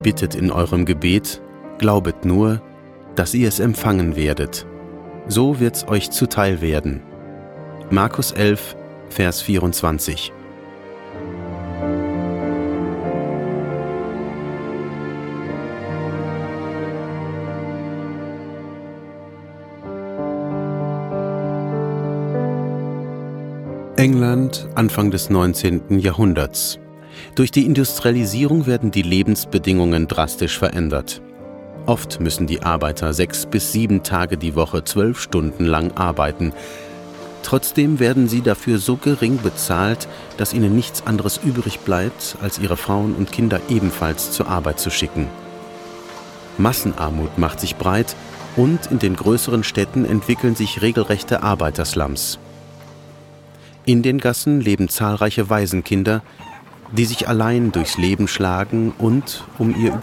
Bittet in eurem Gebet, glaubet nur, dass ihr es empfangen werdet. So wird's euch zuteil werden. Markus 11, Vers 24. England, Anfang des 19. Jahrhunderts. Durch die Industrialisierung werden die Lebensbedingungen drastisch verändert. Oft müssen die Arbeiter 6 bis 7 Tage die Woche 12 Stunden lang arbeiten. Trotzdem werden sie dafür so gering bezahlt, dass ihnen nichts anderes übrig bleibt, als ihre Frauen und Kinder ebenfalls zur Arbeit zu schicken. Massenarmut macht sich breit und in den größeren Städten entwickeln sich regelrechte Arbeiterslums. In den Gassen leben zahlreiche Waisenkinder, die sich allein durchs Leben schlagen und um ihr